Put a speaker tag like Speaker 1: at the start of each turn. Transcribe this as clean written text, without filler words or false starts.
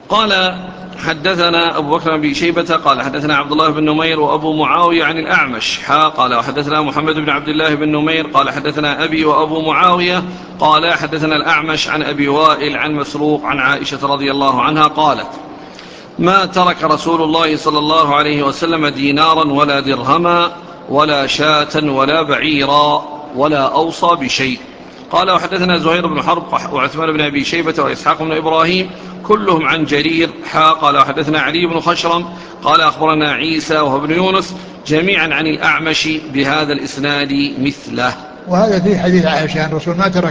Speaker 1: قال حدثنا أبو بكر بن أبي شيبة قال حدثنا عبد الله بن نمير وأبو معاوية عن الأعمش قال وحدثنا محمد بن عبد الله بن نمير قال حدثنا أبي وأبو معاوية قال حدثنا الأعمش عن أبي وائل عن مسروق عن عائشة رضي الله عنها قالت ما ترك رسول الله صلى الله عليه وسلم دينارا ولا درهما ولا شاة ولا بعيرا ولا أوصى بشيء. قال وحدثنا زهير بن حرب وعثمان بن أبي شيبة وإسحاق بن إبراهيم كلهم عن جرير قال وحدثنا علي بن خشرم قال أخبرنا عيسى وهو ابن يونس جميعا عن الأعمش بهذا الإسناد مثله.
Speaker 2: وهذا في حديث عائشة أن الرسول ما ترك